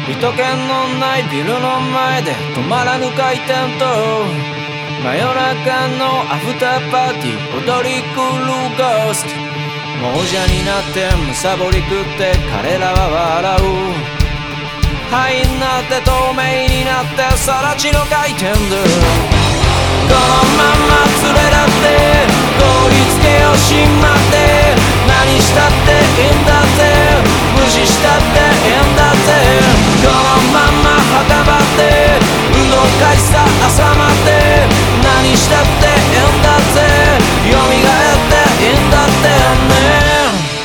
人気のないビルの前で止まらぬ回転と真夜中のアフターパーティー踊り狂うゴースト。亡者になってむさぼり食って彼らは笑う。灰になって透明になって更地の回転でこのまま連れだって凍りつけをしまって何したっていいんだぜ無視したっていいんだぜこのまま墓場って運動会さ朝まで何したっていいんだぜ蘇っていいんだってね。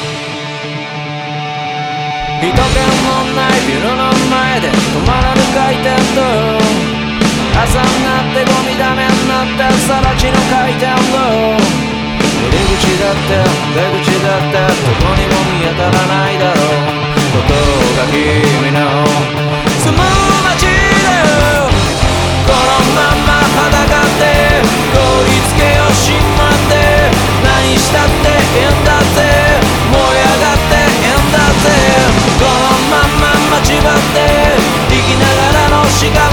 人気のないビルの前で止まらぬ回転と朝になってゴミダメになってさら地の回転と入り口だって出口だってどこにも見当たらないだろう。ここが君の住む街でこのまま裸で凍りつけをしまって何したっていいんだぜ燃え上がっていいんだぜこのまま待ち場って生きながらのしが